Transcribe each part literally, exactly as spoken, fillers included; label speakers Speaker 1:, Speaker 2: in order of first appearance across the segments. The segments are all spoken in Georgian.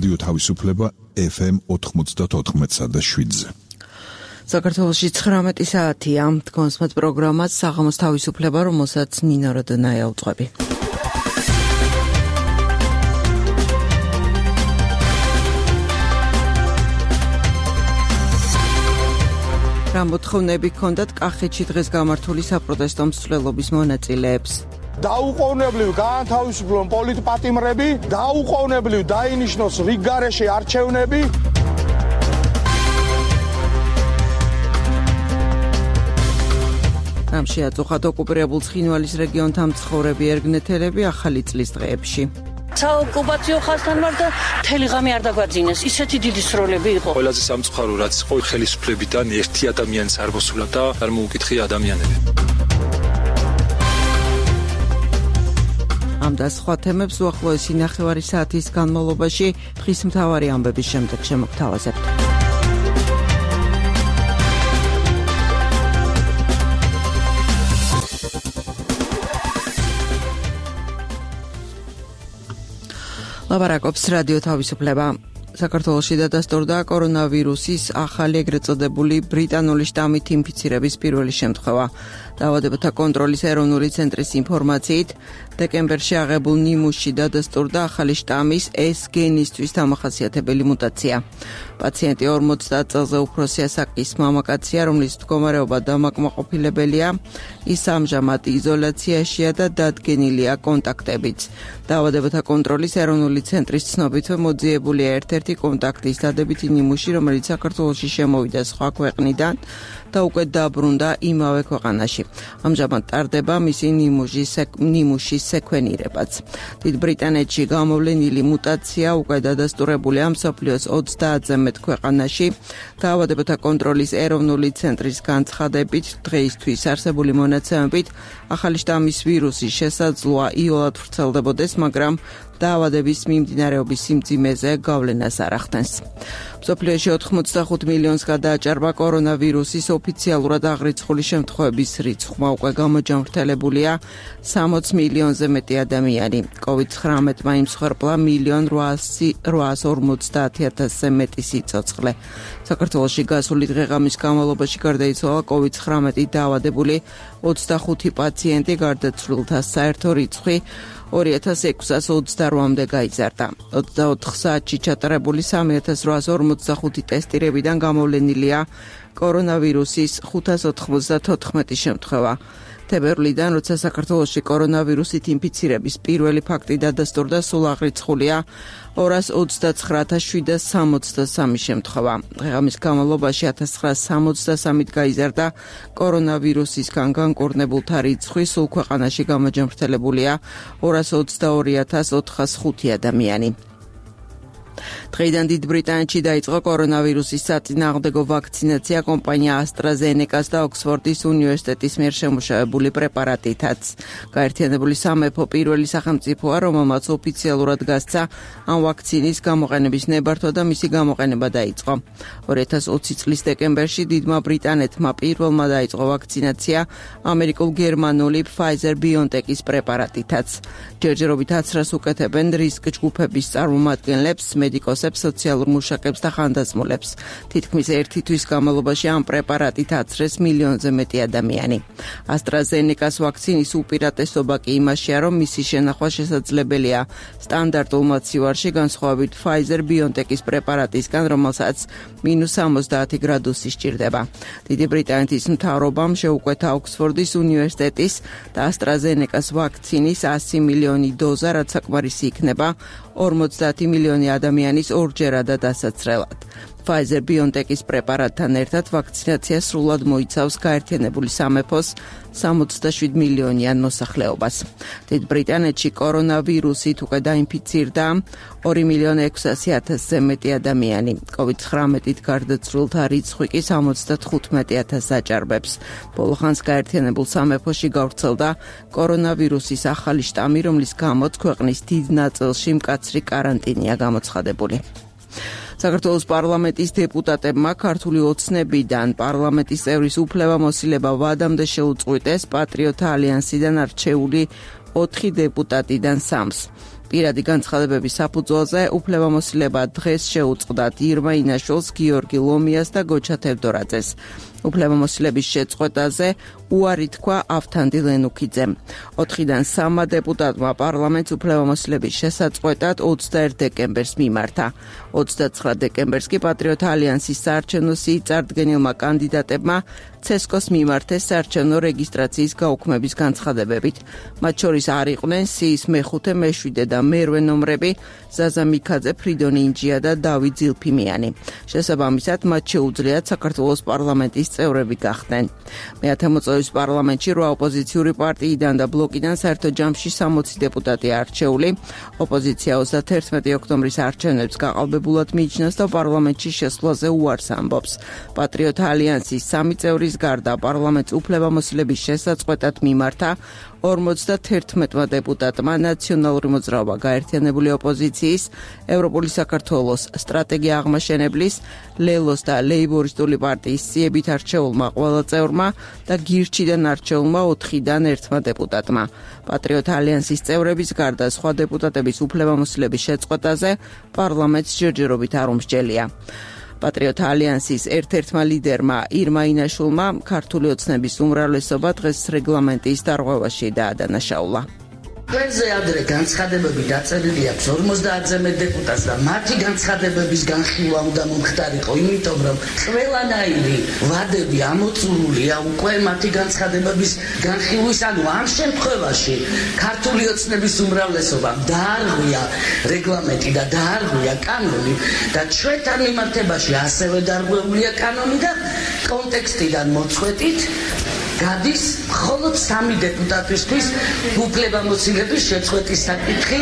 Speaker 1: რადიო თავისუფლება ეფ ემ ოთხმოცდაოთხ და შვიდზე.
Speaker 2: საქართველოში ცხრამეტი საათია. თქვენს პროგრამას საღამოს თავისუფლება, რომელსაც ნინო როდონაია უძღვები. რა მოთხოვნები ჰქონდათ კახეთში დღეს გამართული საპროტესტო მსვლელობის მონაწილეებს?
Speaker 3: დაუყოვნებლივ გაანთავისუფლონ პოლიტპატიმრები, დაუყოვნებლივ დაინიშნოს რიგ გარეშე არჩევნები.
Speaker 2: რამ შეაწუხათ ოკუპირებულ ცხინვალის რეგიონთან მცხოვრები ერგნეთელები ახალი წლის დღეებში?
Speaker 4: საოკუპაციო ხაზთან ვარ და მთელი ღამე არ დაგვაძინეს. ისეთი დიდი სროლები იყო.
Speaker 5: ყველაზე სამწუხარო რაც იყო ხელისუფლებიდან ერთი ადამიანის არ მოსულა და არ მოუკითხია ადამიანები.
Speaker 2: ამ და სხვა თემებს უახლოესი ნახევარი საათის განმავლობაში დღის მთავარი ამბების შემდეგ შემოგთავაზებთ. ლაპარაკობს რადიო თავისუფლება. საქართველოში დადასტურდა კორონავირუსის ახალი ეგრეთ წოდებული ბრიტანული შტამით ინფიცირების პირველი შემთხვევა. დაავადებათა კონტროლის ეროვნული ცენტრის ინფორმაციით, დეკემბერში აღებულ ნიმუშში დადასტურდა ახალი შტამის S გენისთვის დამახასიათებელი მუტაცია. პაციენტი ორმოცდაათ წელზე უფროსი ასაკის მამაკაცია, რომლის მდგომარეობა დამაკმაყოფილებელია. ის ამჟამად იზოლაციაშია და დადგენილია კონტაქტებიც. დაავადებათა კონტროლის ეროვნული ცენტრის ცნობით მოძიებულია ერთ-ერთი კონტაქტის დადებითი ნიმუში, რომელიც საქართველოში შემოვიდა სხვა ქვეყნიდან და უკვე დაბრუნდა იმავე ქვეყანაში. ამჟამად ტარდება მისი ნიმუშის ნიმუშის სეკვენირებაც. დიდ ბრიტანეთში გამოვლენილი მუტაცია უკვე დადასტურებულია მსოფლიოს ოცდაათზე მეტ ქვეყანაში. დაავადებათა კონტროლის ეროვნული ცენტრის განცხადებით, დღეისთვის არსებული მონაცემებით, ახალი შტამის ვირუსი შესაძლოა იოლად ვრცელდებოდეს, მაგრამ დაავადების მიმდინარეობის სიმძიმეზე გავლენას არ ახდენს. მსოფლიოში ოთხმოცდახუთ მილიონს გადააჭარბა კორონავირუსის ოფიციალურად აღრიცხული შემთხვევების რიცხვმა, უკვე გამოჯამრთელებულია სამოც მილიონზე მეტი ადამიანი. კოვიდ ცხრამეტმა იმსხვერპლა მილიონ რვაას ორმოცდაათი ათასზე მეტი სიცოცხლე. საქართველოში გასული დღე-ღამის განმავლობაში გარდაიცვალა კოვიდ ცხრამეტი დაავადებული ოცდახუთი პაციენტი, გარდაცვლილთა საერთო რიცხვი ორი ათას ექვსას ოცდარვამდე გაიზარდა. ოცდაოთხ საათში ჩატარებული სამი ათას რვაას ორმოცდახუთი ტესტირებიდან გამოვლენილია კორონავირუსის ხუთას ოთხმოცდათოთხმეტი შემთხვევა. თებერვლიდან, როცა საქართველოში კორონავირუსით ინფიცირების პირველი ფაქტი დადასტურდა, სულ აღრიცხულია ორას ოცდაცხრა ათას შვიდას სამოცდასამი შემთხვევა. დღეღამის განმავლობაში ათას ცხრაას სამოცდასამით გაიზარდა კორონავირუსისგან განკურნებულთა რიცხვი, სულ ქვეყანაში გამოჯამრთელებულია ორას ოცდაორი ათას ოთხას ხუთი ადამიანი. დღეიდან დიდ ბრიტანეთში დაიწყო კორონავირუსის საწინააღმდეგო ვაქცინაცია კომპანია AstraZeneca-ს და ოქსფორდის უნივერსიტეტის მიერ შემუშავებული პრეპარატითაც. გაერთიანებული სამეფო პირველი სახელმწიფოა, რომელმაც ოფიციალურად გასცა ამ ვაქცინის გამოყენების ნებართვა და მისი გამოყენება დაიწყო. ორი ათას ოცი წლის დეკემბერში დიდმა ბრიტანეთმა პირველმა დაიწყო ვაქცინაცია ამერიკულ-გერმანული Pfizer-BioNTech-ის პრეპარატითაც. ჯერჯერობით აცრას უკეთებენ რისკ ჯგუფების წარმომადგენლებს, მედიკოსებს, სოციალურ მუშაკებს და ხანდაზმულებს. თითქმის ერთი თვის განმავლობაში ამ პრეპარატით აცრეს მილიონზე მეტი ადამიანი. AstraZeneca-ს ვაქცინის უპირატესობა კი იმაშია, რომ მისი შენახვა შესაძლებელია სტანდარტულ მოცივარში, განსხვავებით Pfizer-BioNTech-ის პრეპარატისგან, რომელსაც მინუს სამოცდაათი გრადუსი სჭირდება. დიდი ბრიტანეთის მთავრობამ შეუკვეთა ოქსფორდის უნივერსიტეტის და AstraZeneca-ს ვაქცინის ასი მილიონი დოზა, რაც საკმარისი იქნება ორმოცდაათი მილიონი ადამიანის ორჯერადად დასაცრელად. Pfizer-BioNTech-ის პრეპარატთან ერთად ვაქცინაცია სრულად მოიცავს გაერთიანებული სამეფოს სამოცდაშვიდ მილიონიან მოსახლეობას. დიდ ბრიტანეთში კორონავირუსით უკვე დაინფიცირდა ორი მილიონი ექვსასი ათასზე მეტი ადამიანი. კოვიდ ცხრამეტით გარდაცვლილთა რიცხვი კი სამოცდათხუთმეტი ათასს აჭარბებს. ბოლო ხანს გაერთიანებულ სამეფოში გავრცელდა კორონავირუსის ახალი შტამი, რომლის გამოც ქვეყნის დიდ ნაწილში მკაცრი კარანტინია გამოცხადებული. საქართველოს პარლამენტის დეპუტატებმა ქართული ოცნებიდან პარლამენტის წევრის უფლებამოსილება ვადამდე შეუწყვიტეს პატრიოტთა ალიანსიდან არჩეული ოთხი დეპუტატიდან სამს. პირადი განცხადებების საფუძველზე უფლებამოსილება დღეს შეუწყდათ ირმა ინაშვილს, გიორგი ლომიას და გოჩა თევდორაძეს. უფლებამოსილების შეწყვეტაზე უარი თქვა ავთანდი ლენუქიძემ. ოთხიდან სამმა დეპუტატმა პარლამენტს უფლებამოსილების შესაწყვეტად ოცდაერთ დეკემბერს მიმართა. ოცდაცხრა დეკემბერს კი პატრიოტ ალიანსის საარჩევნო სიით წარდგენილმა კანდიდატებმა ცესკოს მიმართეს საარჩევნო რეგისტრაციის გაუქმების განცხადებებით. მათ შორის არ იყვნენ სიის მეხუთე, მეშვიდე და მერვე ნომრები ზაზა მიქაძე, ფრიდონ ინჯია და დავით ძილფიმიანი. შესაბამისად, მათ შეუძლიათ საქართველოს პარლამენტის წევრები გახდნენ. მეათე მოწვევის პარლამენტში რვა ოპოზიციური პარტიიდან და ბლოკიდან საერთო ჯამში სამოცი დეპუტატი არჩეული. ოპოზიცია ოცდათერთმეტი ოქტომბრის არჩევნებს გაყალბებულად მიიჩნევს და პარლამენტში შესვლაზე უარს ამბობს. პატრიოტ ალიანსის სამი წევრის გარდა პარლამენტს უფლებამოსილების შესაწყვეტად მიმართა ორმოცდათერთმეტმა დეპუტატმა ნაციონალური მოძრაობა, გაერთიანებული ოპოზიციის, ევროპული საქართველოს, სტრატეგია აღმაშენებლის, ლელოს და ლეიბორისტული პარტიის სიებით არჩეულმა ყველა წევრმა და გირჩიდან არჩეულმა ოთხიდან ერთმა დეპუტატმა. პატრიოტ ალიანსის წევრების გარდა სხვა დეპუტატების უფლებამოსილების შეწყვეტაზე პარლამენტს ჯერჯერობით არ უმსჯელია. პატრიოტ ალიანსის ერთ-ერთმა ლიდერმა ირმა ინაშვილმა ქართული ოცნების უმრავლესობა დღეს რეგლამენტის დარღვევაში დაადანაშაულა.
Speaker 6: ყველაზე ადრე განცხადებები დაწერილი აქვს ორმოცდაათზე მეტ დეპუტატს და მათი განცხადებების განხილვა უნდა მომხდარიყო, იმიტომ რომ ყველანაირი ვადები ამოწურულია უკვე მათი განცხადებების განხილვის, ანუ ამ შემთხვევაში ქართული ოცნების უმრავლესობამ დაარღვია რეგლამენტი და დაარღვია კანონი და ჩვენთან მიმართებაში ასევე დაარღვეულია კანონი და კონტექსტიდან მოწყვეტით გადის მხოლოდ სამი დეპუტატისთვის უფლებამოსილების შეწყვეტის საკითხი.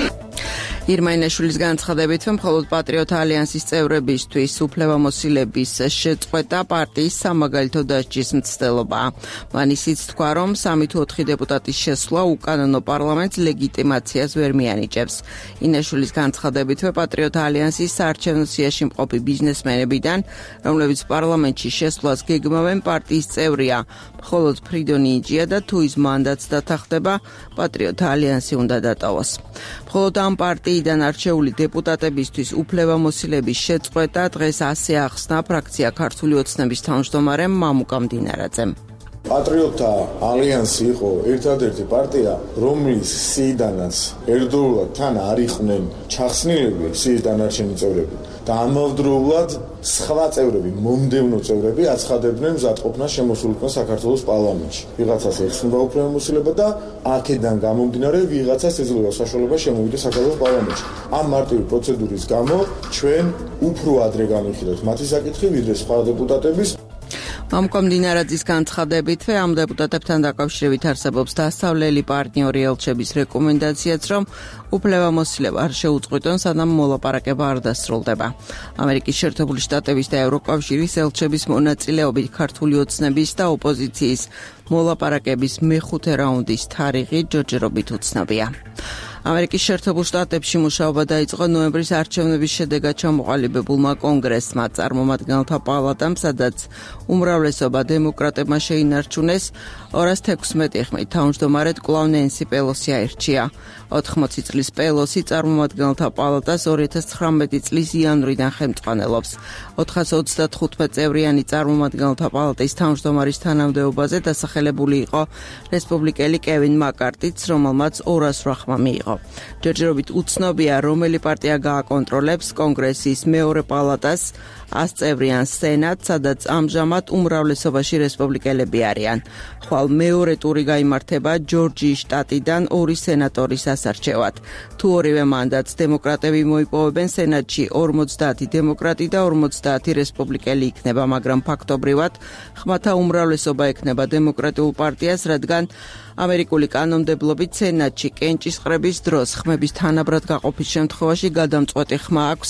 Speaker 2: ირმა ინაშვილის განცხადებით, მხოლოდ პატრიოტ ალიანსის წევრებისთვის უფლებამოსილების შეწყვეტა პარტიის სამაგალითო დასჯის მცდელობაა. მან ისიც თქვა, რომ სამი თუ ოთხი დეპუტატის შესვლა უკანონო პარლამენტს ლეგიტიმაციას ვერ მიანიჭებს. ინაშვილის განცხადებით, პატრიოტ ალიანსის საარჩევნო სიაში მყოფი ბიზნესმენებიდან, რომლებიც პარლამენტში შესვლას გეგმავენ, პარტიის წევრია მხოლოდ ფრიდონ ინჯია და თუ ის მანდატს დათანხმდება, პატრიოტ ალიანსი უნდა დატოვოს. მხოლოდ ამ პარტიიდან არჩეული დეპუტატებისთვის უფლებამოსილების შეწყვეტა დღეს ასე ახსნა ფრაქცია ქართული ოცნების თავმჯდომარემ მამუკა მდინარაძემ.
Speaker 7: პატრიოტთა ალიანსი იყო ერთადერთი პარტია, რომლის სიიდანაც ერთდროულად თან არ იყვნენ ჩახსნილები სიის დანარჩენი წევრები და ამავდროულად სხვა წევრები, მომდევნო წევრები აცხადებდნენ მზადყოფნას შემოსულიყო საქართველოს პარლამენტში. ვიღაცას ეხსნება უფლებამოსილება და აქედან გამომდინარე ვიღაცას ეძლევა საშუალება შემოვიდეს საქართველოს პარლამენტში. ამ მარტივი პროცედურის გამო ჩვენ უფრო ადრე გამიხილეთ მათი საკითხი, ვიდრე სხვა დეპუტატების.
Speaker 2: მამუკა მდინარაძის განცხადებით, ამ დეპუტატებთან დაკავშირებით არსებობს დასავლელი პარტნიორი ელჩების რეკომენდაციაც, რომ უფლებამოსილება არ შეუწყვეტონ, სანამ მოლაპარაკება არ დასრულდება. ამერიკის შეერთებული შტატების და ევროკავშირის ელჩების მონაწილეობით ქართული ოცნების და ოპოზიციის მოლაპარაკების მეხუთე რაუნდის თარიღი ჯერჯერობით უცნობია. ამერიკის შეერთებულ შტატებში მუშაობა დაიწყო ნოემბრის არჩევნების შედეგად ჩამოყალიბებულმა კონგრესმა, წარმომადგენელთა პალატამ, სადაც უმრავლესობა დემოკრატებმა შეინარჩუნეს, ორას თექვსმეტი ხმით თავმჯდომარედ კვლავ ნენსი პელოსი აირჩია. ოთხმოცი წლის პელოსი წარმომადგენელთა პალატას ორი ათას ცხრამეტი წლის იანვრიდან ხელმძღვანელობს. ოთხას ოცდათხუთმეტ წევრიანი წარმომადგენელთა პალატის თავმჯდომარის თანამდებობაზე დასახელებული იყო რესპუბლიკელი კევინ მაკარტიც, რომელმაც ორას რვა ხმა მიიღო. ჯერჯერობით უცნობია, რომელი პარტია გააკონტროლებს კონგრესის მეორე პალატას, ას წევრიან სენატს, სადაც ამჟამად უმრავლესობაში რესპუბლიკელები არიან. ხვალ მეორე ტური გაიმართება ჯორჯიის შტატიდან ორი სენატორის ასარჩევად. თუ ორივე მანდატს დემოკრატები მოიპოვებენ, სენატში ორმოცდაათი დემოკრატი და ორმოცდაათი რესპუბლიკელი იქნება, მაგრამ ფაქტობრივად ხმათა უმრავლესობა ექნება დემოკრატიულ პარტიას, რადგან ამერიკული კანონმდებლობით სენატში კენჭისყრების დროს ხმების თანაბრად გაყოფის შემთხვევაში გადამწყვეტი ხმა აქვს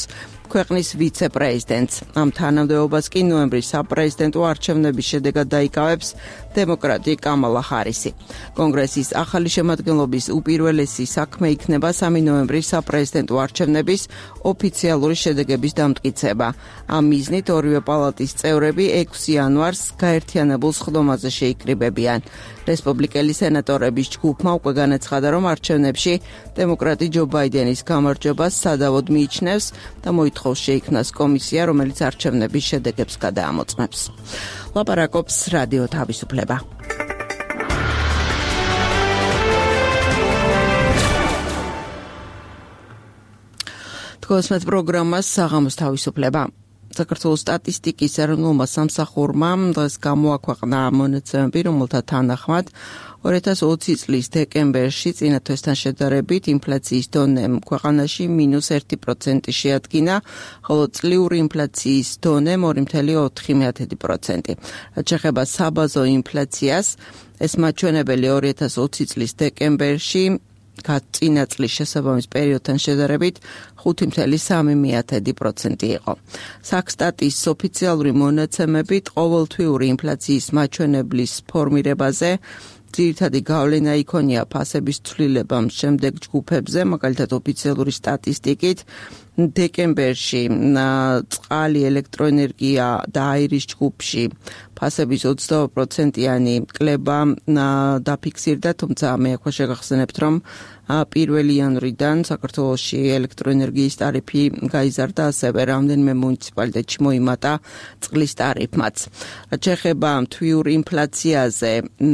Speaker 2: ქვეყნის ვიცე-პრეზიდენტს. Ამ თანამდებობას კი ნოემბრის საპრეზიდენტო არჩევნების შედეგად დაიკავებს დემოკრატი კამალა ჰარისი. კონგრესის ახალი შემადგენლობის უპირველესი საქმე იქნება სამი ნოემბრის საპრეზიდენტო არჩევნების ოფიციალური შედეგების დამტკიცება. ამ მიზნით ორივე პალატის წევრები ექვსი იანვარს გაერთიანებულ სხდომაზე შეიკრიბებიან. რესპუბლიკელი სენატორების ჯგუფმა უკვე განაცხადა, რომ არჩევნებში დემოკრატი ჯო ბაიდენის გამარჯვებას სადავოდ მიიჩნევს და მოითხოვს შეიქმნას კომისია, რომელიც არჩევნების შედეგებს გადაამოწმებს. ლაპარაკობს რადიო თავისუფლება. თქოსმეთ პროგრამას საღამოს თავისუფლება. საქართველოს სტატისტიკის ეროვნულმა სამსახურმა დღეს გამოაქვეყნა მონაცემები, რომელთა თანახმად ორი ათას ოცი წლის დეკემბერში წინა თვესთან შედარებით ინფლაციის დონე ქვეყანაში მინუს ერთი პროცენტი შეადგინა, ხოლო წლიური ინფლაციის დონე ორი წუთი ოთხი პროცენტი. რაც შეეხება საბაზო ინფლაციას, ეს მაჩვენებელი ორი ათას ოცი წლის დეკემბერში წინა წლის შესაბამის პერიოდთან შედარებით ხუთი წუთი სამი პროცენტი იყო. საქსტატის ოფიციალური მონაცემებით ყოველთვიური ინფლაციის მაჩვენებლის ფორმირებაზე ძირითადი გავლენა იქონია ფასების ცვლილებამ შემდეგ ჯგუფებზე, მაგალითად ოფიციალური სტატისტიკით დეკემბერში წყალი, ელექტროენერგია და აირის ჯგუფში ფასების ოცდაორი პროცენტიანი კლება დაფიქსირდა, თუმცა მე ახლა შეგახსენებთ, რომ პირველი იანვრიდან საქართველოში ელექტროენერგიის ტარიფი გაიზარდა, ასევე რამდენიმე მუნიციპალიტეტში მოიმატა წყლის ტარიფმაც. რაც შეეხება თვიურ ინფლაციაზე,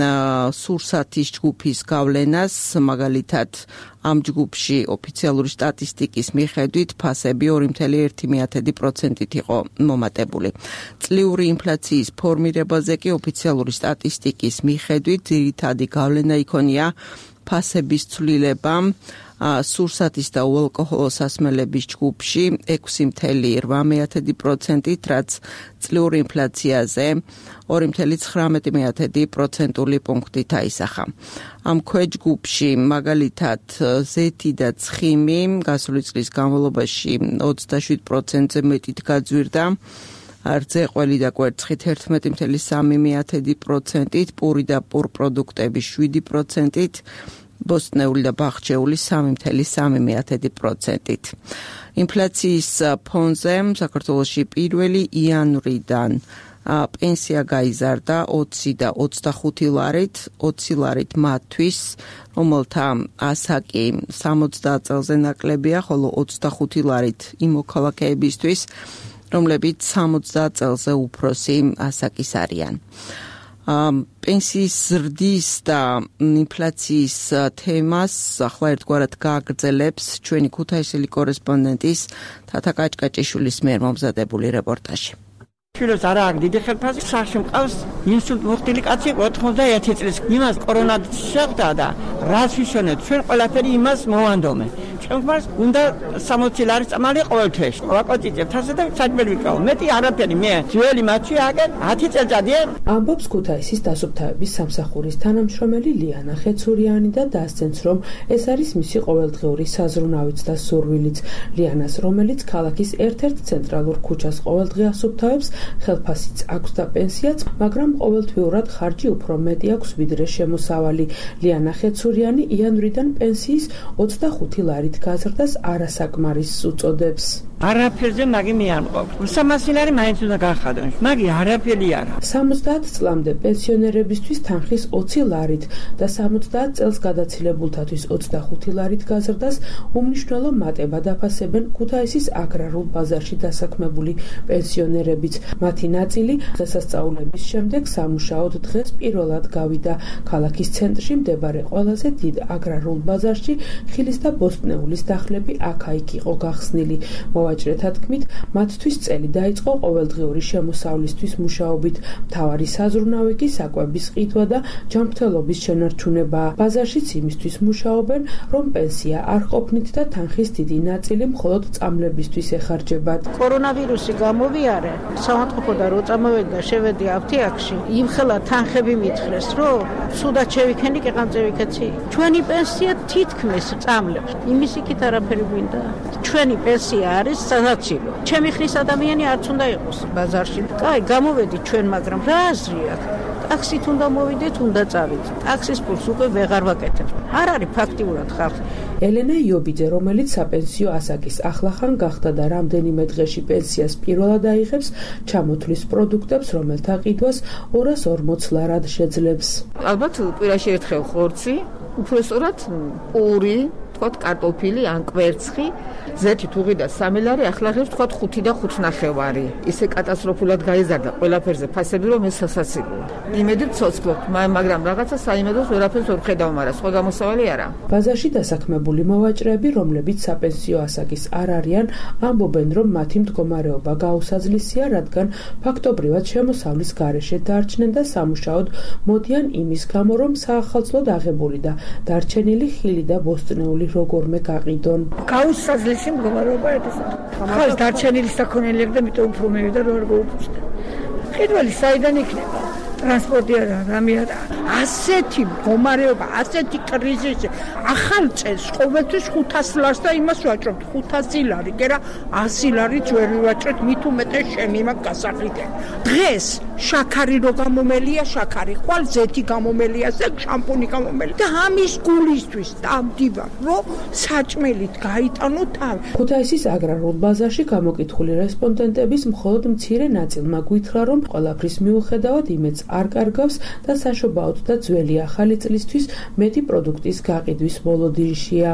Speaker 2: სურსათის ჯგუფის გავლენას, მაგალითად ამ ჯგუფში ოფიციალური სტატისტიკის მიხედვით ფასები ორი წუთი ერთი პროცენტით იყო მომატებული. წლიური ინფლაციის ფორმირებაზე კი ოფიციალური სტატისტიკის მიხედვით ძირითადი გავლენა იქონია ფასების ცვლილებამ სურსათის და უალკოჰოლოს სასმელების ჯგუფში ექვსი წუთი რვა პროცენტით, რაც წლიური ინფლაციაზე ორი წუთი ცხრამეტი პროცენტული პუნქტით აისახა. ამ ქვეჯგუფში მაგალითად ზეთი და ცხიმი გასული წლის განმავლობაში ოცდაშვიდ პროცენტზე მეტით გაძვირდა, რძეყველი და კვერცხით ერთმეტი წუთი სამი პროცენტით, პური და პურპროდუქტები შვიდი პროცენტით, ბოსტნეული და ბაღჩეული სამი წუთი სამი პროცენტით. ინფლაციის ფონზე საქართველოში პირველი იანვრიდან პენსია გაიზარდა ოცი და ოცდახუთი ლარით, ოცი ლარით მათთვის, რომელთა ასაკი სამოცდაათ წელზე ნაკლებია, ხოლო ოცდახუთი ლარით იმ მოქალაქეებისთვის, რომლებიც სამოცდაათ წელზე უფროსი ასაკის არიან. პენსიის ზრდის და ინფლაციის თემას ახლა ერთგვარად გააგრძელებს ჩვენი ქუთაისელი კორესპონდენტის თათა კაჭკაჭიშვილის მიერ მომზადებული რეპორტაჟი.
Speaker 8: შვილებს არა აქვს დიდი ხელფასი, სახში მყავს ინსულტ მოხდილი კაცი ოთხმოცდაერთი წლის. იმას კორონა შეხვდა და რაც ვიშონეთ, ჩვენ ყველაფერი იმას მოვანდომე. ჩვენ გვარს უნდა სამოცი ლარი წამალი ყოველ თვეში. ვაკოწიწებთ ასე და საჭმელი ვიკავ. მეტი არაფერი მე ძველი მათი აგენ ათი წელიწადია.
Speaker 9: ამბობს ქუთაისის დასუფთავების სამსახურის თანამშრომელი ლიანა ხეცურიანი და დასცენს, რომ ეს არის მისი ყოველდღიური საზრუნავიც და სურვილიც. ლიანას, რომელიც ქალაქის ერთ-ერთ ცენტრალურ ქუჩას ყოველდღე ასუფთავებს, ხელფასიც აქვს და პენსიაც, მაგრამ ყოველთვიურად ხარჯი უფრო მეტი აქვს ვიდრე შემოსავალი. ლიანა ხეცურიანი იანვრიდან პენსიის ოცდახუთი ლარით გაზრდას არასაკმარისს უწოდებს.
Speaker 8: არაფერზე მაგი მე არ მყავს. სამასი ლარი მაინც უნდა გახადონ. მაგი არაფერი არა.
Speaker 9: სამოცდაათ წლამდე პენსიონერებისთვის თანხის ოცი ლარით და სამოცდაათ წელს გადაცილებულთათვის ოცდახუთი ლარით გაზრდას უმნიშვნელო მატებად აფასებენ ქუთაისის აგრარულ ბაზარში დასაქმებული პენსიონერებიც. მათი ნაწილი დღესასწაულების შემდეგ სამუშაოდ დღეს პირველად გავიდა ქალაქის ცენტრში მდებარე ყველაზე დიდ აგრარულ ბაზარში. ხილის და ბოსტნეულის დახლები აქა-იქ იყო გახსნილი. მოვაჭრეთა თქმით, მათთვის წელი დაიწყო ყოველდღიური შემოსავლისთვის მუშაობით. მთავარი საზრუნავი კი საკვების ყიდვა და ჯანმრთელობის შენარჩუნებაა. ბაზარშიც იმისთვის მუშაობენ, რომ პენსია არ ყოფნით და თანხის დიდი ნაწილი მხოლოდ წამლებისთვის ეხარჯებათ.
Speaker 10: კორონავირუსი გამოვიარე, სამართყოფო და რო წამოვედი და შევედი აფთიაქში, იმხელა თანხები მითხრეს, რომ სუდად შევიქენი კი ყამწევიქეცი. ჩვენი პენსია თითქმის წამლებს. იმის იქით არაფერი გვინდა. ჩვენი პენსია არის არის სასაცილო. ჩემი ხრის ადამიანი არც უნდა იყოს ბაზარში. კაი, გამოვედით ჩვენ, მაგრამ რა აზრი აქვს? ტაქსით უნდა მოვიდეთ, უნდა წავიდეთ. ტაქსის ფულს უკვე ვეღარ ვაკეთებ. არ არის ფაქტიურად ხალხი.
Speaker 9: ელენე იობიძე, რომელიც საპენსიო ასაკის ახლახან გახდა და რამდენიმე დღეში პენსიას პირველად აიღებს, ჩამოთვლის პროდუქტებს, რომელთა ყიდვას ორას ორმოც ლარად შეძლებს.
Speaker 11: ალბათ კვირაში ერთხელ ხორცი, უпроსტად პური, თქვათ კარტოფილი ან კვერცხი, ზეთი თუ ღირდა სამი ლარი, ახლა ღირს თქვათ ხუთი და ხუთნახევარი. ისე კატასტროფულად გაიზარდა ყველაფერზე ფასები, რომ ეს სასაცილოა. იმედით ცოცხლობთ, მაგრამ რაღაცა საიმედოს ვერაფერს ვერ ხედავ, მაგრამ სხვა გამოსავალი არა.
Speaker 9: ბაზარში დასაქმებული მოვაჭრეები, რომლებიც საპენსიო ასაკის არ არიან, ამბობენ, რომ მათი მდგომარეობა გაუსაძლისია, რადგან ფაქტობრივად შემოსავლის გარეშე დარჩნენ და სამუშაოდ მოდიან იმის გამო, რომ საახალწლოდ აღებული და დარჩენილი ხილი და ბოსტნეული როგორმე გაყიდონ.
Speaker 10: გაუსაძლისი მდგომარეობა ეს. ხალხს დარჩენილი საქონელები და მიტომ უფრო მევიდა რომ არ გაუფუჭდა. ყიდველი საიდან იქნება? ტრანსპორტი არა, რამე არა. ასეთი მდგომარეობა, ასეთი კრიზისი. ახალ წელს ყოველთვის ხუთას ლარს და იმას ვაჭრობთ ხუთასი ლარი, გერა ასი ლარიც ვერ ვაჭრეთ, მით უმეტეს შემი მაგ გასახიდე. დღეს შაქარი რო გამომელია, შაქარი ხვალ ზეთი გამომელია, ზეგ შამპუნი გამომელი. და ამის გულისთვის დავდივარ, რომ საჭმელით გაიტანო თავი.
Speaker 9: ქუთაისის აგრარულ ბაზარში გამოკითხული რესპონდენტების მხოლოდ მცირე ნაწილმა გვითხრა, რომ ყველაფრის მიუხედავად იმედს არ კარგავს და საშობაოდ და ძველი ახალი წლისთვის მეტი პროდუქტის გაყიდვის მოლოდინშია.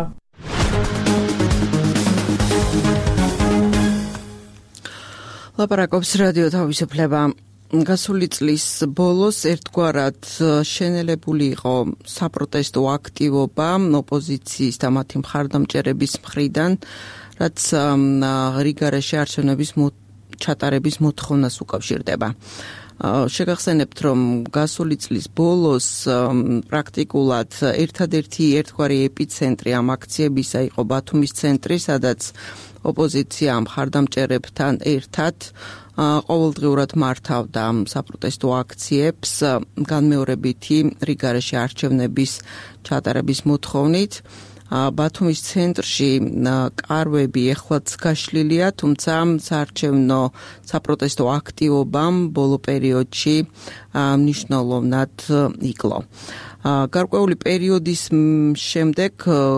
Speaker 2: ლაპარაკობს რადიო თავისუფლება. გასული წლის ბოლოს ერთგვარად შენელებული იყო საპროტესტო აქტივობა ოპოზიციის და მათი მხარდამჭერების მხრიდან, რაც რიგარეში არჩევნების ჩატარების მოთხოვნას უკავშირდება. შეგახსენებთ, რომ გასული წლის ბოლოს პრაქტიკულად ერთადერთი ერთგვარი ეპიცენტრი ამ აქციებისა იყო ბათუმის ცენტრი, სადაც ოპოზიცია მხარდამჭერებთან ერთად ყოველდღიურად მართავდა საპროტესტო აქციებს განმეორებითი რიგარეში არჩევნების ჩატარების მოთხოვნით. ბათუმის ცენტრში კარვები ეხლაც გაშლილია, თუმცა საარჩევნო საპროტესტო აქტივობამ ბოლო პერიოდში მნიშვნელოვნად იკლო. გარკვეული პერიოდის შემდეგ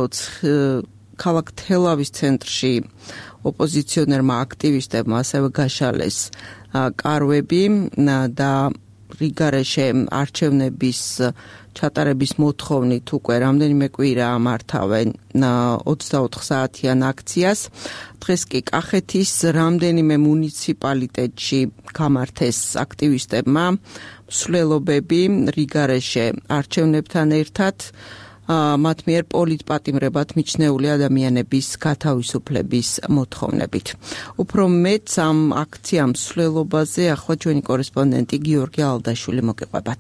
Speaker 2: ქალაქ თელავის ცენტრში ოპოზიციონერმა აქტივისტებმა ასევე გაშალეს კარვები და რიგარეში არჩევნების ჩატარების მოთხოვნით უკვე რამდენიმე კვირა მართავენ ოცდაოთხ საათიან აქციას. დღეს კი კახეთის რამდენიმე მუნიციპალიტეტში გამართეს აქტივისტებმა მსვლელობები რიგარეში არჩევნებთან ერთად მათ მიერ პოლიტპატიმრებად მიჩნეული ადამიანების გათავისუფლების მოთხოვნებით. უფრო მეტ ამ აქციამ მსვლელობაზე ახლა ჩვენი კორესპონდენტი გიორგი ალდაშვილი მოგეყვებათ.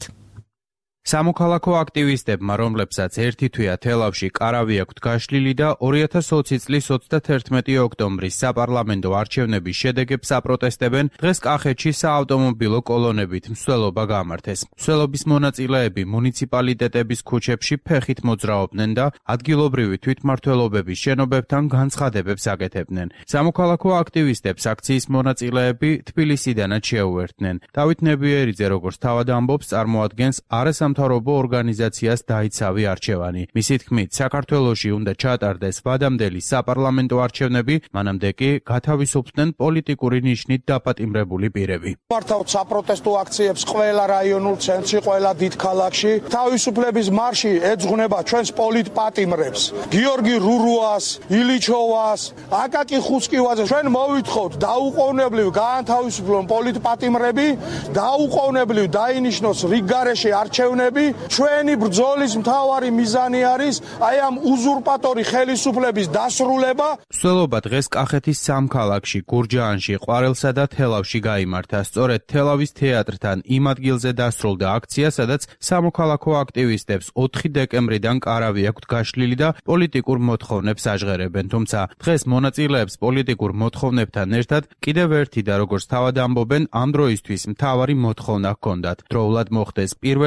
Speaker 12: სამოქალაქო აქტივისტებმა, რომლებსაც ერთი თვეა თელავში კარავი აქვთ გაშლილი და ორი ათას ოცი წლის ოცდათერთმეტი ოქტომბრის საპარლამენტო არჩევნების შედეგებს აპროტესტებენ, დღეს კახეთში საავტომობილო კოლონებით მსვლელობა გამართეს. მსვლელობის მონაწილეები მუნიციპალიტეტების ქუჩებში ფეხით მოძრაობდნენ და ადგილობრივი თვითმმართველობების შენობებთან განცხადებებს აკეთებდნენ. სამოქალაქო აქტივისტებს აქციის მონაწილეები თბილისიდანაც შეუერთდნენ. დავით ნებიერიძე, როგორც თავად ამბობს, წარმოადგენს არასამთავრობო ორგანიზაციას დაიცავი არჩევანი. მისი თქმით, საქართველოში უნდა ჩატარდეს ვადამდელი საპარლამენტო არჩევნები, მანამდე კი გათავისუფლდნენ პოლიტიკური ნიშნით დაპატიმრებული პირები.
Speaker 3: მართავთ საპროტესტო აქციებს ყველა რაიონულ ცენტრში, ყველა დიდ ქალაქში. თავისუფლების მარში ეძღვნება ჩვენს პოლიტპატიმრებს, გიორგი რურუას, ილიჩოვას, აკაკი ხუსკივაძეს. ჩვენ მოვითხოვთ დაუყოვნებლივ გაანთავისუფლონ პოლიტპატიმრები, დაუყოვნებლივ დაინიშნოს რიგარეში არჩევნები. ჩვენი ბრძოლის მთავარი მიზანი არის აი ამ უზურპატორი ხელისუფლების დასრულება.
Speaker 12: მსვლელობა დღეს კახეთის სამ ქალაქში, გურჯაანში, ყვარელსა და თელავში გაიმართა. სწორედ თელავის თეატრთან იმ ადგილზე დასრულდა აქცია, სადაც სამოქალაქო აქტივისტებს ოთხი დეკემბრიდან კარავი აქვთ გაშლილი და პოლიტიკურ მოთხოვნებს აჟღერებენ. თუმცა დღეს მონაწილეებს პოლიტიკურ მოთხოვნებთან ერთად კიდევ ერთი და როგორც თავად ამბობენ, ამ დროისთვის მთავარი მოთხოვნა ჰქონდათ. დროულად მოხდეს პირველი იანვრის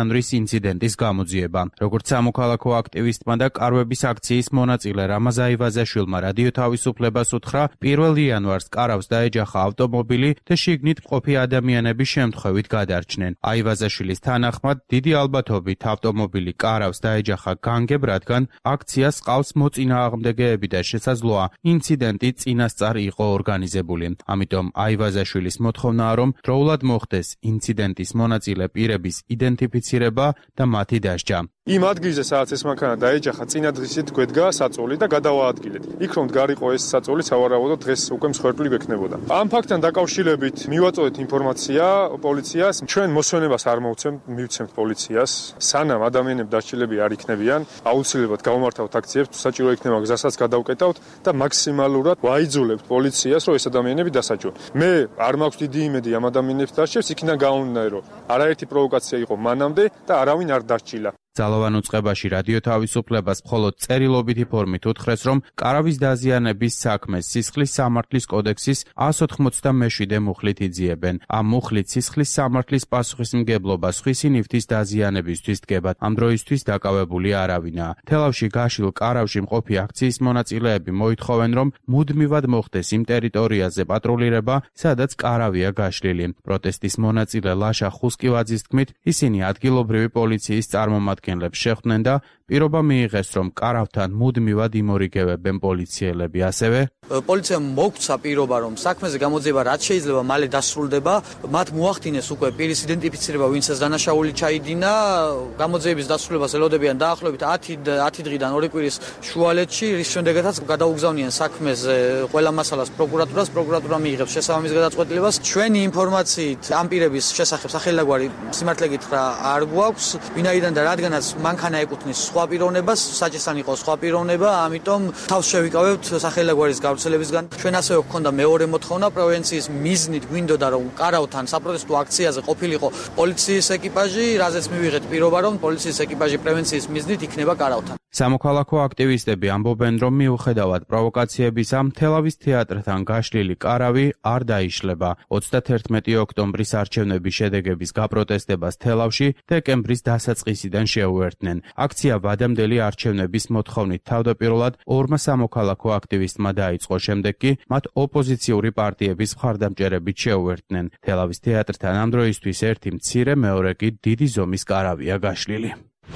Speaker 12: ჟანრის ინციდენტის გამოძიება. Როგორც სამოქალაქო აქტივისტმა და კარვების აქციის მონაწილე რამაზ აივაზაშვილმა რადიო თავისუფლებას უთხრა, პირველ იანვარს კარავს დაეჯახა ავტომობილი და შიგნით მყოფი ადამიანები შემთხვევით გადარჩნენ. აივაზაშვილის თანახმად, დიდი ალბათობით ავტომობილი კარავს დაეჯახა განგებ, რადგან აქციას ყავს მოწინააღმდეგეები და შესაძლოა ინციდენტი წინასწარ იყო ორგანიზებული. ამიტომ აივაზაშვილის მოთხოვნაა, რომ დროულად მოხდეს ინციდენტის მონაწილე პირების იდენტიფიცირება და მათი დასჯა.
Speaker 13: იმ ადგილზე, სადაც ეს მანქანა დაეჯახა, წინა დღისით გვედგა საწოლი და გადავაადგილეთ. იქ რომ დგარიყო ეს საწოლი, სავარაუდოდ დღეს უკვე მსხვერპლი გვექნებოდა. ამ ფაქტთან დაკავშირებით მივაწოდეთ ინფორმაცია პოლიციას. ჩვენ მოსვენებას არ მოვცემთ, მივცემთ პოლიციას. სანამ ადამიანები დასჯილები არ იქნებიან, აუცილებლად გავმართავთ აქციებს, საჭირო იქნება გზასაც გადავკეტავთ და მაქსიმალურად ვაიძულებთ პოლიციას, რომ ეს ადამიანები დასაჯონ. მე არ მაქვს დიდი იმედი ამ ადამიანებს დასჯებს, იქიდან გამომდინარე, რომ არაერთი პროვოკაცია იყო მანამდე და არავინ არ დასჯილა.
Speaker 12: ძალოვან უწყებაში რადიო თავისუფლებას მხოლოდ წერილობითი ფორმით უთხრეს, რომ კარავის დაზიანების საქმეს სისხლის სამართლის კოდექსის εκατს ოცდამეშვიდე მუხლით იძიებენ. ამ მუხლით სისხლის სამართლის პასუხისმგებლობა სხვისი ნივთის დაზიანებისთვის დგება. ამ დროისთვის დაკავებული არავინაა. თელავში გაშლილ კარავში მყოფი აქციის მონაწილეები მოითხოვენ, რომ მუდმივად მოხდეს იმ ტერიტორიაზე პატრულირება, სადაც კარავია გაშლილი. პროტესტის მონაწილე ლაშა ხუსკივაძის თქმით, ისინი ადგილობრივი პოლიციის წარმომადგენლებს შეხვდნენ და პირობა მიიღეს, რომ კარავთან მუდმივად იმორიგებებენ პოლიციელები. ასევე
Speaker 14: პოლიციამ მოგვცა პირობა, რომ საქმეზე გამოძიება რაც შეიძლება მალე დასრულდება, მათ მოახდინეს უკვე პირის იდენტიფიცირება, ვინცაც დანაშაული ჩაიდინა, გამოძიების დასრულებას ელოდებიან დაახლოებით ათი დღიდან ორი კვირის შუალედში, რის შემდეგაც გადაუგზავნიან საქმეზე ყველა მასალას პროკურატურას, პროკურატურა მიიღებს შესაბამის გადაწყვეტილებას. ჩვენი ინფორმაციით ამ პირების შესახებ სახელდაგვარი სიმართლე გითხრა არ გვაქვს, ვინაიდან და რადგანაც მანქანა ეკუთვნის სხვა პიროვნებას, საჭესთან იყო სხვა პიროვნება, ამიტომ თავს შევიკავებთ სახელდაგვარის გავრცელებისგან. ჩვენ ასევე გვქონდა მეორე მოთხოვნა, პროვინციის მიზნით გვინდოდა, რომ კარავთან საპროტესტო აქციაზე ყოფილიყო პოლიციის ეკიპაჟი, რაზეც მივიღეთ პირობა, რომ პოლიციის ეკიპაჟი პრევენციის მიზნით იქნება კარავთან.
Speaker 12: სამოქალაქო აქტივისტები ამბობენ, რომ მიუხედავად პროვოკაციებისა, თელავის თეატრთან გაშლილი კარავი არ დაიშლება. ოცდათერთმეტი ოქტომბრის არჩევნების შედეგების გაპროტესტებას თელავში დეკემბრის დასაწყისიდან შეუერთდნენ. აქცია ვადამდელი არჩევნების მოთხოვნით თავდაპირველად ორმა სამოქალაქო აქტივისტმა დაიწყო, შემდეგ კი მათ ოპოზიციური პარტიების მხარდამჭერებით შეუერთდნენ. თელავის თეატრთან ამ დროისთვის ერთი მცირე, მეორე კი დიდი ზომის კარავია გაშლილი.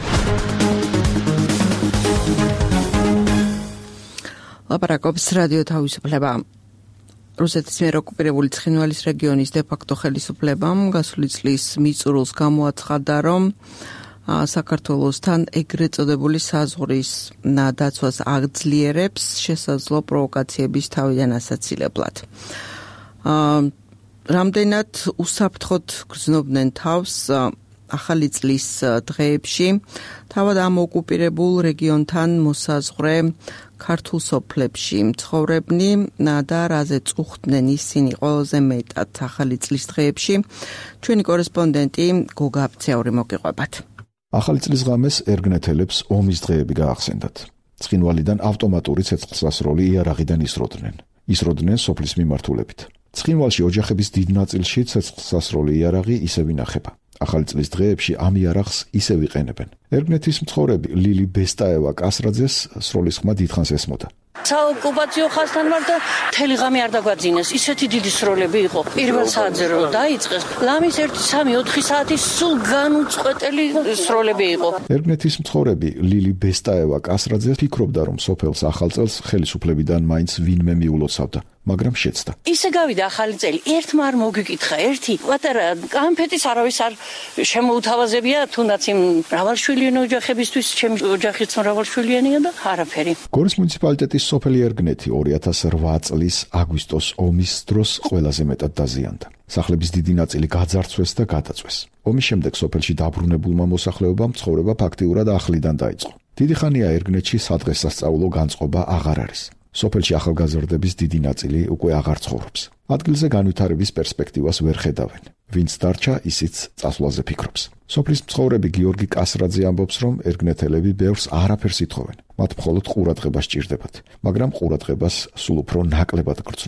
Speaker 2: ლაპარაკობს რადიო თავისუფლება. რუსეთის მიერ ოკუპირებული ცხინვალის რეგიონის დე-ფაქტო ხელისუფლებამ გასული წლის მიწურულს გამოაცხადა, რომ საქართველოსთან ეგრეთ წოდებული საზღვრის დაცვას აღძლიერებს შესაძლო პროვოკაციების თავიდან ასაცილებლად. რამდენად უსაფრთხოდ გრძნობდნენ თავს ახალი წლის დღეებში, თავად ამ ოკუპირებულ რეგიონთან მოსაზღვრე ქართულ სოფლებში მცხოვრებნი და რაზე წუხდნენ ისინი ყველაზე მეტად ახალი წლის დღეებში, ჩვენი კორესპონდენტი გოგა აბცეური მოგიყვებათ.
Speaker 1: ახალი წლის ღამეს ერგნეთელებს ომის დღეები გაახსენდათ. ცხინვალიდან ავტომატური ცეცხლსასროლი იარაღიდან ისროდნენ. ისროდნენ სოფლის მიმართულებით. ცხინვალში ოჯახების დიდ ნაწილში ცეცხლსასროლი იარაღი ისევ ინახება. ახალი წლის დღეებში ამ იარაღს ისევ იყენებენ. ერგნეთის მცხოვრები ლილი ბესტაევა კასრაძეს სროლის ხმა დიდხანს ესმოდა.
Speaker 4: საოკუპაციო ხაზთან ვარ და მთელი ღამე არ დაგვაძინეს. ისეთი დიდი სროლები იყო. პირველ საათზე რომ დაიწყეს, ლამის ერთი, სამი, ოთხი საათი სულ განუწყვეტელი სროლები იყო.
Speaker 1: ერგნეთის მცხოვრები ლილი ბესტაევა კასრაძე ფიქრობდა, რომ სოფელს ახალ წელს ხელისუფლებიდან მაინც ვინმე მიულოცავდა. მაგრამ შეცდა.
Speaker 4: ისე გავიდა ახალი წელი, ერთმა არ მოგიკითხა, ერთი პატარა კამფეტის არავის არ შემოუთავაზებია, თუნდაც იმ მრავალშვილიანი ოჯახებისთვის, ჩემი ოჯახიც მრავალშვილიანია და არაფერი.
Speaker 1: გორის მუნიციპალიტეტის სოფელი ერგნეთი ორი ათას რვა წლის აგვისტოს ომის დროს ყველაზე მეტად დაზიანდა. სახლების დიდი ნაწილი გაძარცვეს და გადაწვეს. ომის შემდეგ სოფელში დაბრუნებულმა მოსახლეობამ ცხოვრება ფაქტიურად ახლიდან დაიწყო. დიდი ხანია ერგნეთში სადღესასწაულო განწყობა აღარ არის. სოფელში ახალგაზრდების დიდი ნაწილი უკვე აღარ ცხოვრობს. ადგილზე განვითარების პერსპექტივას ვერ ხედავენ. ვინც დარჩა, ისიც წასვლაზე ფიქრობს. სოფლის მცხოვრები გიორგი კასრაძე ამბობს, რომ ერგნეთელები ბევრს არაფერს ითხოვენ. მათ მხოლოდ ყურადღება სჭირდებათ, მაგრამ ყურადღებას სულ უფრო ნაკლებად გრძნობენ.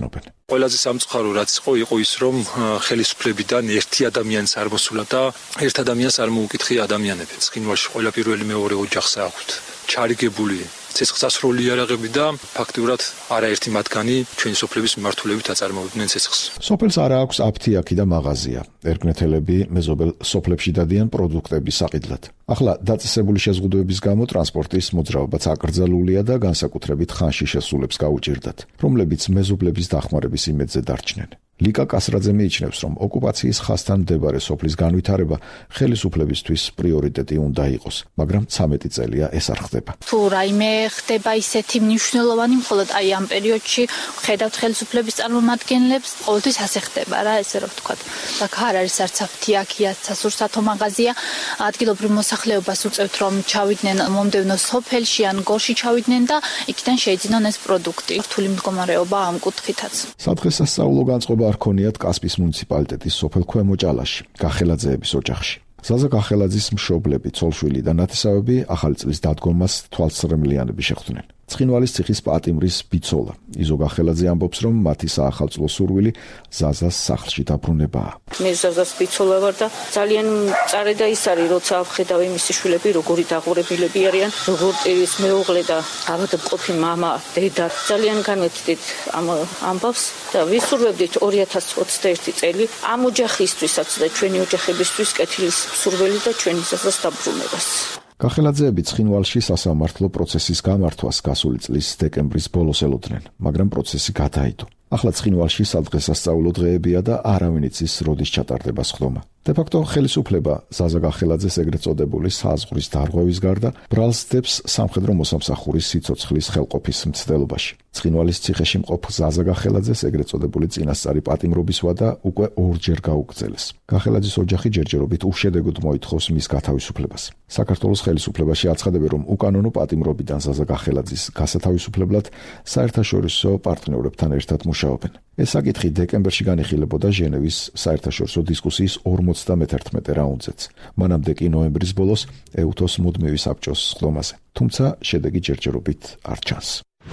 Speaker 5: ყველაზე სამწუხარო რაც იყო იყო ის რომ ხელისუფლებიდან ერთი ადამიანს არ მოსულა და ერთ ადამიანს არ მოუკითხია ადამიანები. ცხინვალში ყველა პირველი მეორე ოჯახს აქვთ ჩარიგებული ცეცხლსასროლი იარაღები და ფაქტიურად არაერთი მათგანი ჩვენი სოფლების მიმართულებით აწარმოებდნენ ცეცხლს.
Speaker 1: სოფელს არა აქვს აფთიაქი და მაღაზია. ერგნეთელები მეზობელ სოფლებში დადიან პროდუქტების საყიდლად. ახლა დაწესებული შეზღუდვების გამო ტრანსპორტის მოძრაობაც აკრძალულია და განსაკუთრებით ხანში შესულებს გაუჭირდათ, რომლებიც მეზობლების დახმარების იმედზე დარჩნენ. ლიკა კასრაძე მიიჩნევს, რომ ოკუპაციის ხაზთან მდებარე სოფლის განვითარება ხელისუფლებისთვის პრიორიტეტი უნდა იყოს, მაგრამ ცამეტი წელია ეს არ ხდება.
Speaker 15: თუ რაიმე ხდება ისეთი მნიშვნელოვანი, მხოლოდ აი ამ პერიოდში ხედავთ ხელისუფლების წარმომადგენლებს, ყოველთვის ასე ხდება რა, ესე რომ ვთქვათ. და ხარ არის არც აფთიაქია, სასურსათო მაღაზია, ადგილობრივ მოსახლეობას უწევთ რომ ჩავიდნენ მომდევნო სოფელში ან გორში ჩავიდნენ და იქიდან შეიძინონ ეს პროდუქტი. რთული მდგომარეობა ამ კუთხითაც.
Speaker 1: სადღესასწაულო განწყობა არ ქონიათ კასპის მუნიციპალიტეტის სოფელ ქვემო ჭალაში, გახელაძეების ოჯახში. ზაზა გახელაძის მშობლები, ცოლშვილი და ნათესავები ახალი წლის დადგომას თვალსწრემლიანები შეხვდნენ. ცხინვალის ციხის პატიმრის ბიცოლა იზო გახელაძე ამბობს, რომ მათი საახალწლო სურვილი ზაზას სახლში დაბრუნებაა.
Speaker 4: მე ზაზას ბიცოლა ვარ და ძალიან მწარე და ის არის, როცა ვხედავ იმისი შვილები, როგორი დაღურებილები არიან, როგორ ტირის მეუღლე და ავადმყოფი მამა, დედა. ძალიან განვეთდით ამ ამბავს და ვისურვებდით ორი ათას ოცდაერთი წელი ამ ოჯახისთვისაც და ჩვენი ოჯახებისთვის კეთილის სურველი და ჩვენი ზაზას დაბრუნებას.
Speaker 1: გახელაძეები ცხინვალში სასამართლო პროცესის გამართვას გასული წლის დეკემბრის ბოლოს ელოდნენ, მაგრამ პროცესი გადაიდო. ახლა ცხინვალში სადღესასწაულო დღეებია და არავინ იცის როდის ჩატარდება სხდომა. დე-ფაქტო ხელისუფლება ზაზა გახელაძეს ეგრეთ წოდებული საზღვრის დარღვევის გარდა ბრალს დებს სამხედრო მოსამსახურის სიცოცხლის ხელყოფის მცდელობაში. ცხინვალის ციხეში მყოფ ზაზა გახელაძეს ეგრეთ წოდებული წინასწარი პატიმრობის ვადა უკვე ორჯერ გაუგრძელეს. გახელაძის ოჯახი ჯერჯერობით უშედეგოდ მოითხოვს მის გათავისუფლებას. საქართველოს ხელისუფლებაში აცხადებენ, რომ უკანონო პატიმრობიდან ზაზა გახელაძის გასათავისუფლებლად საერთაშორისო პარტნიორებთან ერთად მუშაობენ. ეს საკითხი დეკემბერში განიხილებოდა ჟენევის საერთაშორისო დისკუსიის ორმოცდამეთერთმეტე რაუნდზეც. მანამდე კი ნოემბრის ბოლოს ეუთოს მუდმივი საბჭოს სხდომაზე. თუმცა შედეგი ჯერჯერობით არ ჩანს.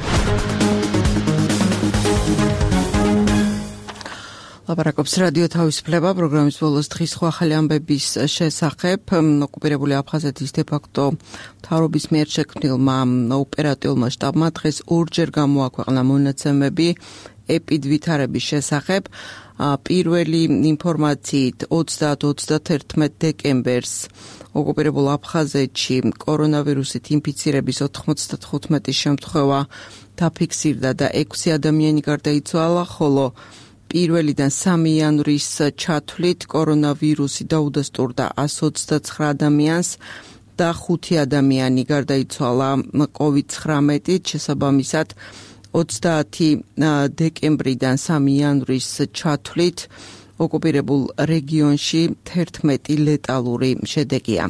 Speaker 2: ლაპარაკობს რადიო თავისუფლება პროგრამის ბოლოს დღის სხვა ახალი ამბების შესახებ. ოკუპირებული აფხაზეთის დე-ფაქტო მთავრობის მიერ შექმნილმა ოპერატიულმა შტაბმა დღეს ორჯერ გამოაქვეყნა მონაცემები ეპიდვითარების შესახებ. პირველი ინფორმაციით ოცდაათ ოცდათერთმეტ დეკემბერს ოკუპირებულ აფხაზეთში კორონავირუსით ინფიცირების ოთხმოცდათხუთმეტი შემთხვევა დაფიქსირდა და ექვსი ადამიანი გარდაიცვალა, ხოლო პირველიდან სამი იანვრის ჩათვლით კორონავირუსი დაუდასტურდა ასს ოცდაცხრა ადამიანს და ხუთი ადამიანი გარდაიცვალა კოვიდ ცხრამეტით. შესაბამისად ოცდაათი დეკემბრიდან სამი იანვრის ჩათვლით ოკუპირებულ რეგიონში თერთმეტი ლეტალური შედეგია.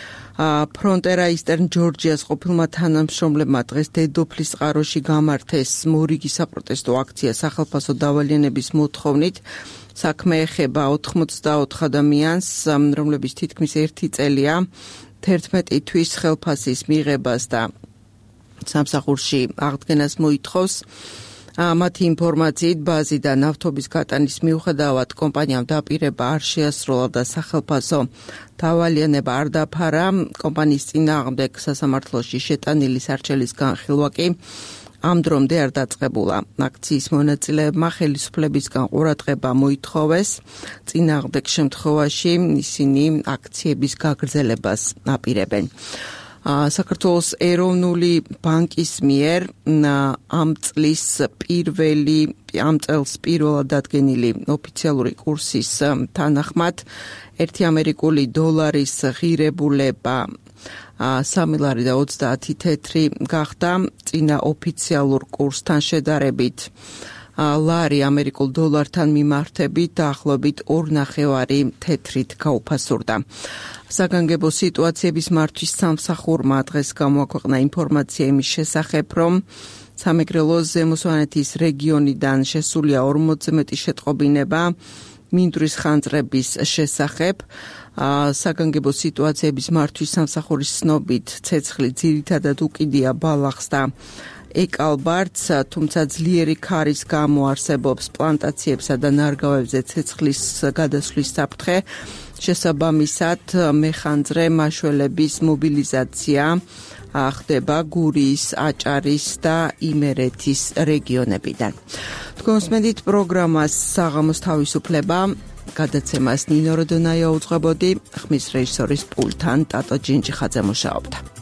Speaker 2: ფრონტერა ისტერნ ჯორჯიას ყოფილმა თანამშრომლებმა დღეს დედოფლის წყაროში გამართეს მორიგი საპროტესტო აქცია სახელმწიფო დავალიანების მოთხოვნით. საქმე ეხება ოთხმოცდაოთხ ადამიანს, რომლებიც თითქმის ერთი წელია თერთმეტი თვის ხელფასის მიღებას და სამსახურში აღდგენას მოითხოვს. მათი ინფორმაციით ბაზი და ნავთობის გატანის მიუხედავად კომპანიამ დაპირება არ შეასრულა და სახელმწიფო დავალიანება არ დაფარა. კომპანიის წინააღმდეგ სასამართლოში შეტანილი სარჩელის განხილვა კი ამ დრომდე არ დაწყებულა. აქციის მონაწილეებმა ხელისუფლებისგან ყურადღება მოითხოვეს. წინააღმდეგ შემთხვევაში ისინი აქციების გაგრძელებას აპირებენ. საქართველოს ეროვნული ბანკის მიერ ამ წლის პირველი ამ წელს პირველად დადგენილი ოფიციალური კურსის თანახმად ერთი ამერიკული დოლარის ღირებულება სამი ლარი და ოცდაათი თეთრი გახდა. წინა ოფიციალურ კურსთან შედარებით ლარი ამერიკულ დოლართან მიმართებით დაახლოებით ორი ნახევარი თეთრით გაუფასურდა. საგანგებო სიტუაციების მართვის სამსახურმა დღეს გამოაქვეყნა ინფორმაცია იმის შესახებ, რომ სამეგრელოს ზემო სვანეთის რეგიონიდან შესულია ორმოცზე მეტი შეტყობინება მინდვრის ხანძრების შესახებ. საგანგებო სიტუაციების მართვის სამსახურის ცნობით ცეცხლი ძირითადად უკიდია ბალახს და ეკალბარდს, თუმცა ძლიერი ქარის გამო არსებობს პლანტაციებსა და ნარგავებზე ცეცხლის გადასვლის საფრთხე. შესაბამისად, მეხანძრე მაშველების მობილიზაცია ხდება გურიის, აჭარის და იმერეთის რეგიონებიდან. თქვენს მედით პროგრამას საღამოს თავისუფლება გადაცემას ნინო როდონაია უძღვებოდი, ხმის რეჟისორის პულტთან ტატო ჯინჯიხაძე მუშაობდა.